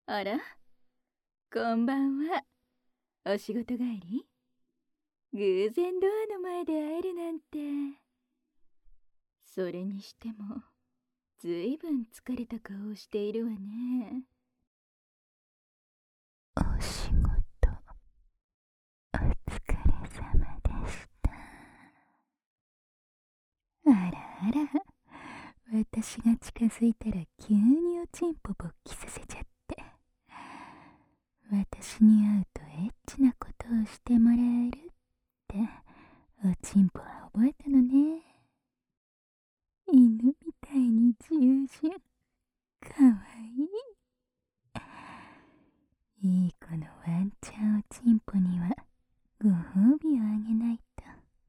あら、こんばんは。お仕事帰り？偶然ドアの前で会えるなんて。それにしても、ずいぶん疲れた顔をしているわね。 お仕事お疲れ様でした。あらあら、私が近づいたら急におちんぽ勃起させちゃって。私に会うとエッチなことをしてもらえるっておちんぽは覚えたのね。犬みたいに従順、かわいい。いい子のワンちゃんおちんぽにはご褒美をあげないと。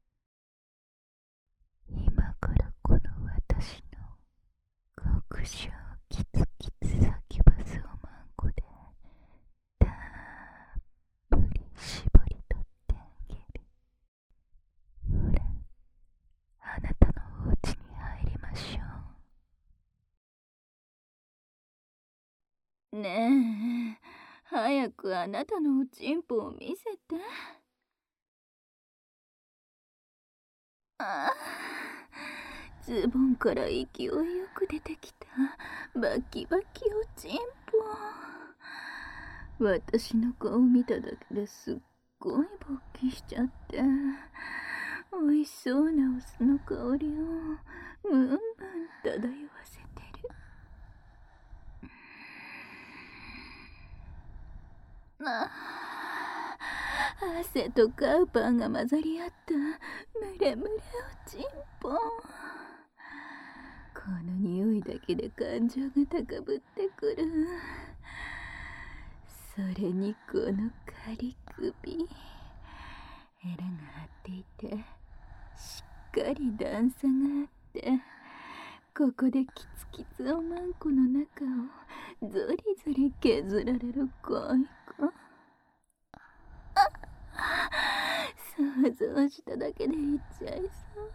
今からこの私の極小キツキツサキュバスをマンコでたっぷり絞り取ってあげる。ほら、あなたのお家に入りましょねえ、早くあなたのおちんぽを見せて。ああ、ズボンから勢いよく出てきたバキバキおちんぽ。私の顔見ただけですっごい勃起しちゃって、美味しそうなお酢の香りをムンムン漂わせてる。汗とカウパーが混ざり合ったムレムレおちんぽ。この匂いだけで感情が高ぶってくる。それにこのカリ首、エラが張っていてしっかり段差があって、ここでキツキツおまんこの中をゾリゾリ削られる恋子。想像しただけで言っちゃいそう。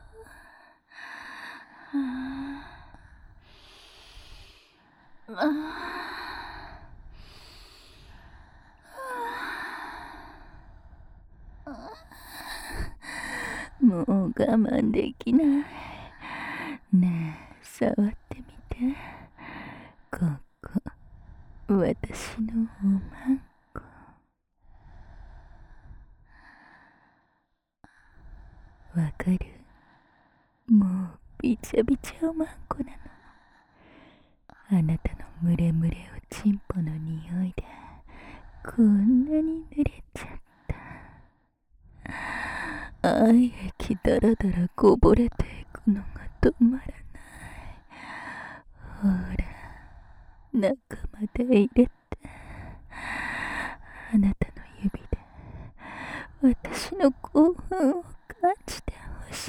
もう我慢できない。ねえ、触ってみて。ここ、私のおまんこ。わかる？もうびちゃびちゃおまんこなの。あなたのムレムレおちんぽの匂いでこんなに濡れちゃった。愛液だらだらこぼれていくのが止まらない。ほら、中まで入れて、あなたの指で私の興奮を感じてほしい。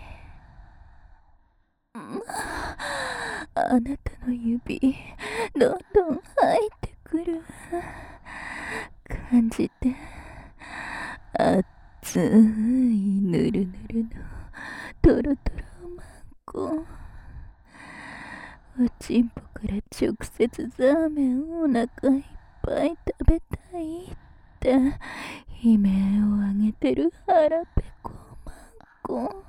あなたの指、どんどん入ってくる。感じて。熱いぬるぬるのトロトロおまんこ。おちんぽから直接ザーメンをお腹いっぱい食べたいって悲鳴を上げてる腹ペコおまんこ。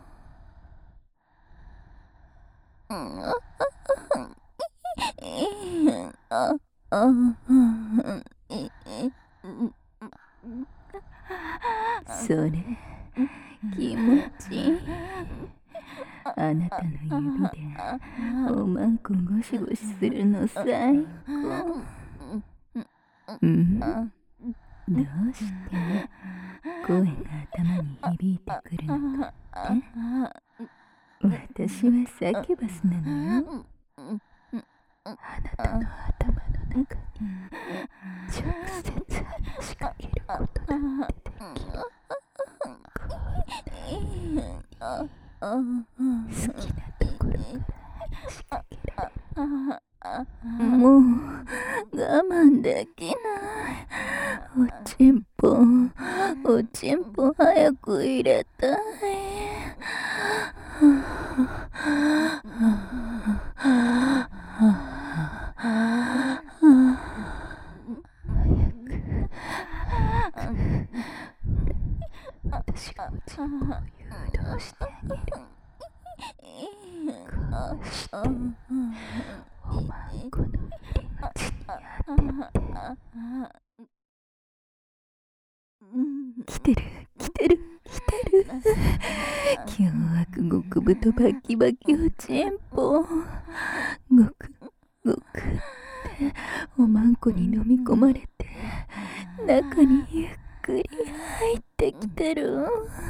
それ気持ちいい。あなたの指でおまんこゴシゴシするの最高。どうして声が頭に響いてくるのかって？私はサキュバスなのよ。あなたの頭の中に直接話しかけることだってできる。好きなところから話しかけられる。もう我慢できない。おちんぽ早く入れたい。 私がおちんぽを誘導してあげる。こうしておまんこの入り口に当てて。 来てる来てる来てる。凶悪極太バキバキおちんぽ。ごくごくっておまんこに飲み込まれて中にゆっくり入ってきてる。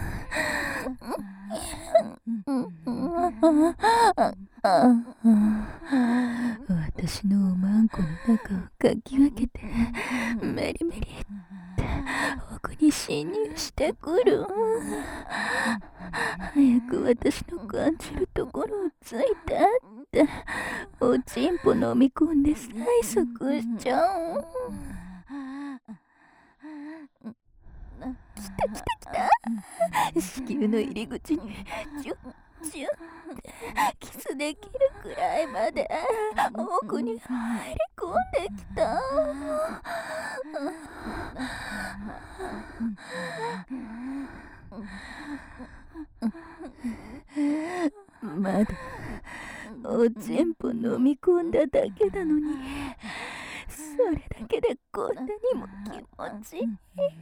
私のおまんこの中をかき分けてメリメリって奥に侵入してくる。早く私の感じるところをついてっておちんぽ飲み込んで催促しちゃう。来た来た来た。子宮の入り口にジュッジュッってキスできるくらいまで奥に入り込んできた。まだおちんぽ飲み込んだだけなのにそれだけでこんなにも気持ちいい。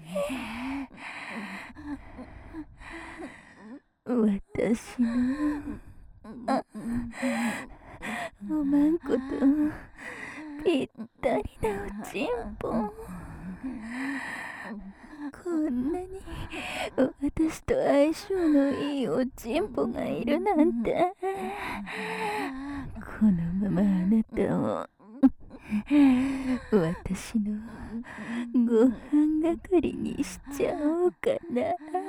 私のおまんことぴったりなおちんぽ。こんなに私と相性のいいおちんぽがいるなんて。このままあなたを私のご飯係にしちゃおうかな。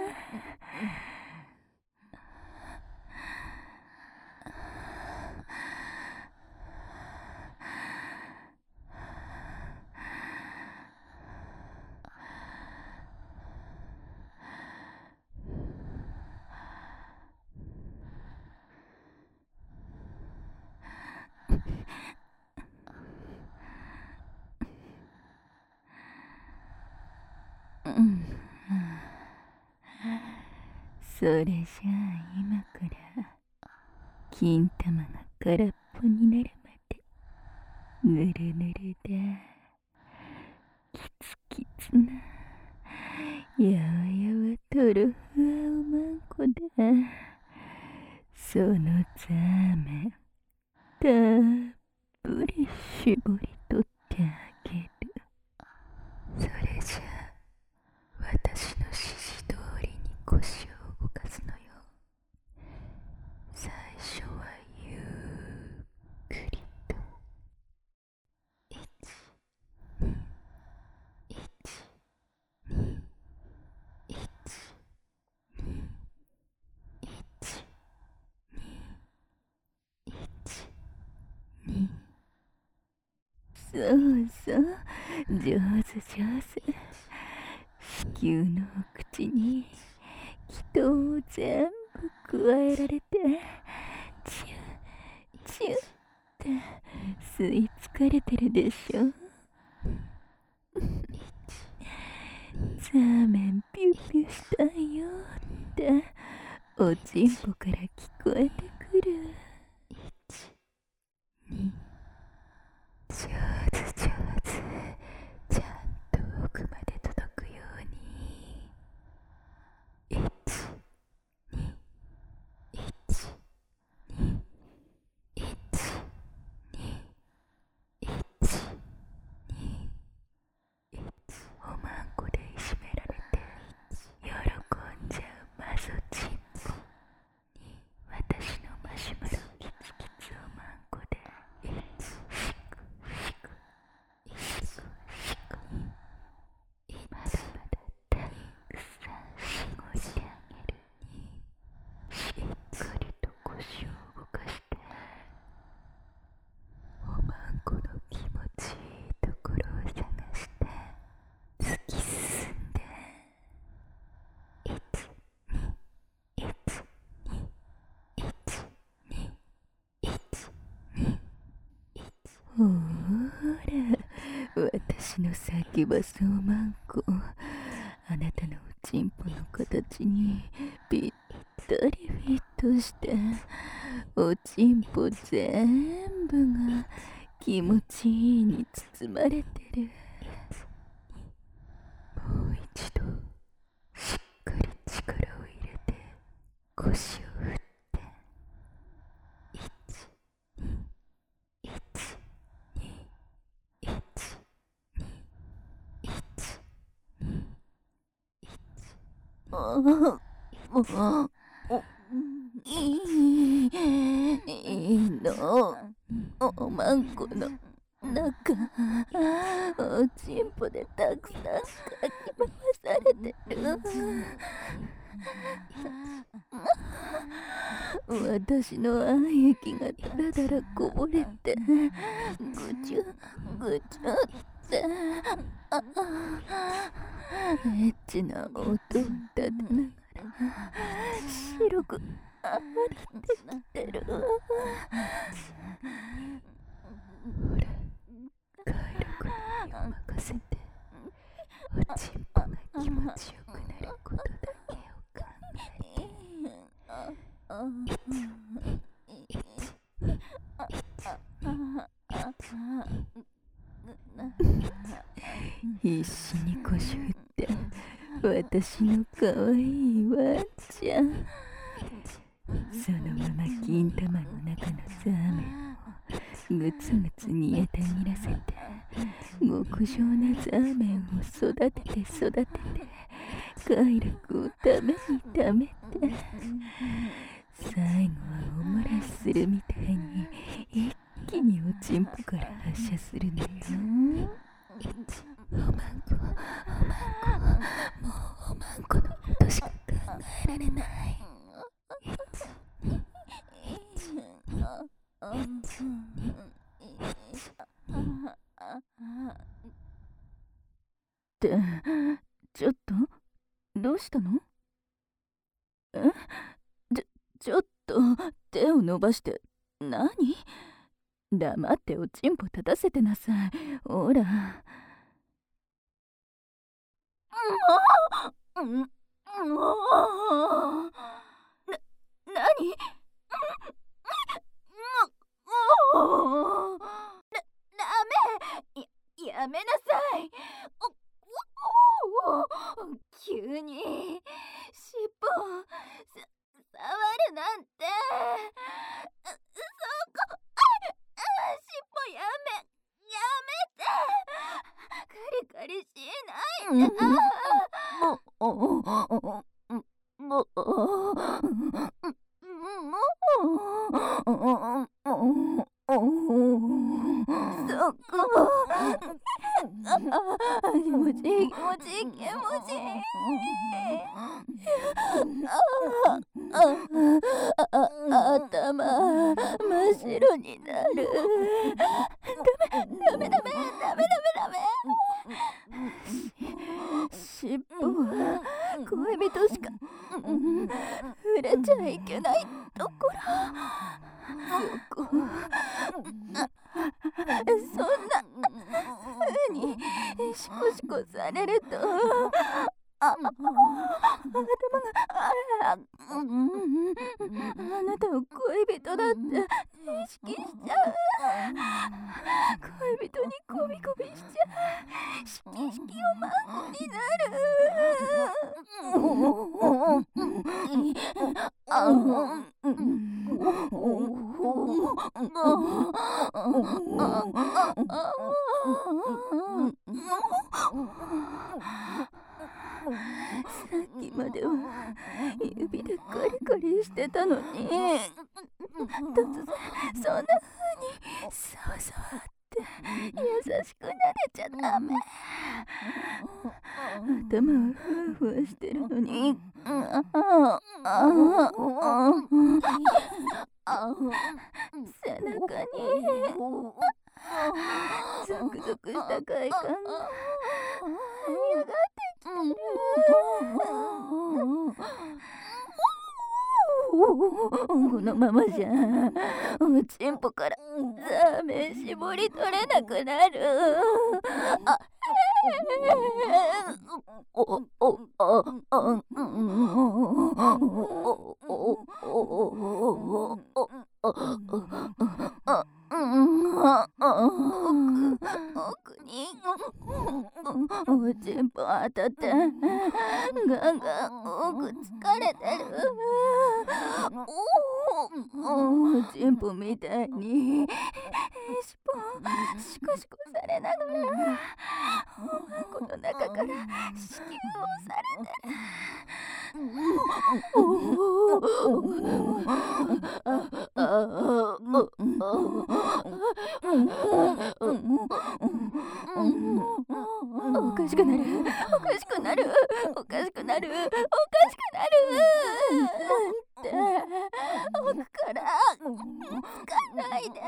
それじゃあ今から金玉が空っぽになるまでぬるぬるだキツキツなやわやわとろふわおまんこだ。そのザーメンたっぷり絞り取ってあげる。 それじゃあ私の指示通りに腰を動かすのよ。最初はゆっくりとそうそう上手上手。子宮の口に気筒を全部加えられてチュッチュッって吸い付かれてるでしょ。ザーメンピュッピュしたいよっておちんぽから聞こえてくる。 上手上手。ちゃんと奥まで届くように。おまんこでいじめられて喜んじゃうマゾチンポに私のマシュマロキツキツおまんこでシクシクシクシクまだまだたくさんしごいてあげる。しっかりと腰を動かしておまんこの気持ちいいところを探して突き進んでほら私の先バスおまんこあなたのチンポの形にぴったりフィットして、おちんぽ全部が気持ちいいに包まれてる。もう一度しっかり力を入れて腰を振って、いいの、おまんこの中、おちんぽでたくさんかき回されてる。私の愛液がだらだらこぼれて、ぐちゅぐちゅってエッチな音を立てながら白く泡立ってきてる。ほら、快楽にを任せて、おちんぽが気持ちよくなることだけを考えて。必死に腰振って私のかわいいワンちゃん。そのまま金玉の中のザーメンをぐつぐつ煮えたぎらせて、極上なザーメンを育てて育てて、快楽をためにためて、最後はおもらしするみたいに一気におちんぽから発射するのよ。おまんこ、おまんこ、もうおまんこのことしか考えられない。ってちょっとどうしたの？ちょっと手を伸ばして何？黙っておちんぽ立たせてなさい。ほら。何？ダメ！やめなさい！急に尻尾触るなんて。尻尾やめて！カリカリしないで！そこ！気持ちいい気持ちいい気持ちいい。頭真っ白になる。ダメ。尻尾は恋人しか触れちゃいけないところ。そこ。そんな風にシコシコされると頭があなたを恋人だって意識しちゃう。恋人にコビコビしちゃう。しきおまんこになる。さっきまでは指でカリカリしてたのに、突然そんな風にサワサワって優しくなでちゃダメ。頭はふわふわしてるのに背中にゾクゾクした快感がやがてきてる。このままじゃおちんぽからザーメン絞り取れなくなる。 奥におちんぽ当たってガンガン奥疲れてる。おちんぽみたいにシコシコされながらおまんこの中から子宮をされてる。おかしくなる、おかしくなる、おかしくなる、おかしくなるって奥からつかないで。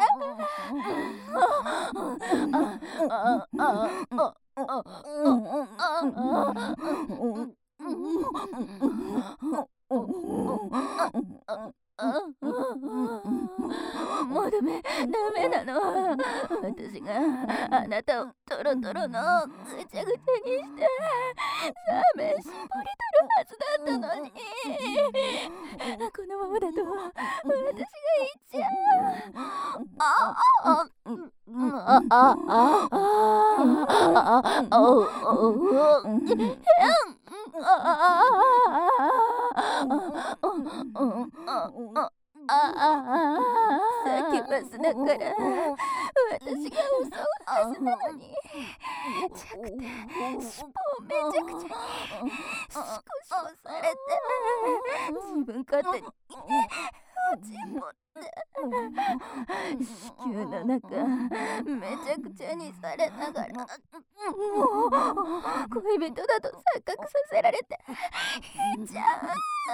もうダメなの。私があなたをトロトロのぐちゃぐちゃにしてラーメン絞り取るはずだったのに、このままだと私がいっちゃサキュバスだから私が襲うはずなのに、弱点尻尾をめちゃくちゃにシコシコされて、自分勝手におちんぽって子宮の中めちゃくちゃにされながら、恋人だと錯覚させられていっちゃう。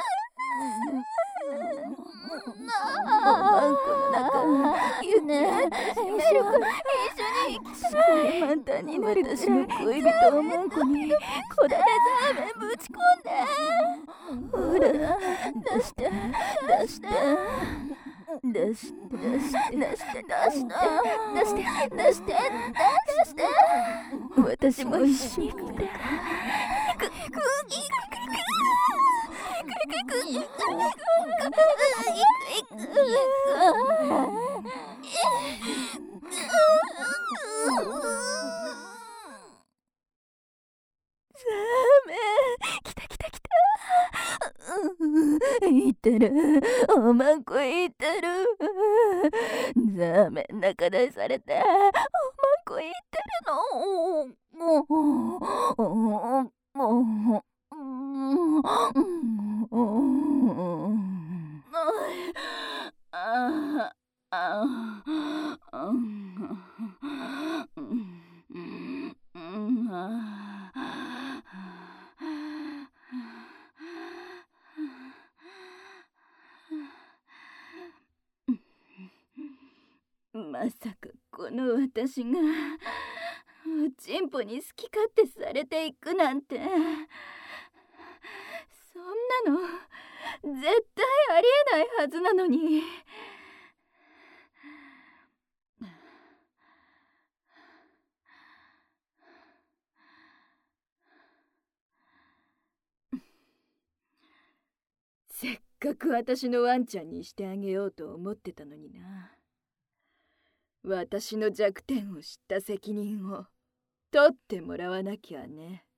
マンコの中ゆっくり閉めるから一緒に行きたい。満タンになる私の恋人をマンコにこだれザーメンぶち込んで、ほら出して出して出して出して出して出して出して出して、私も一緒に行くからいってる、おまんこいってる。ザーメン中出されておまんこいってるの。まさかこの私がおちんぽに好き勝手されていくなんて、そんなの絶対ありえないはずなのに。せっかく私のワンちゃんにしてあげようと思ってたのにな。私の弱点を知った責任を取ってもらわなきゃね。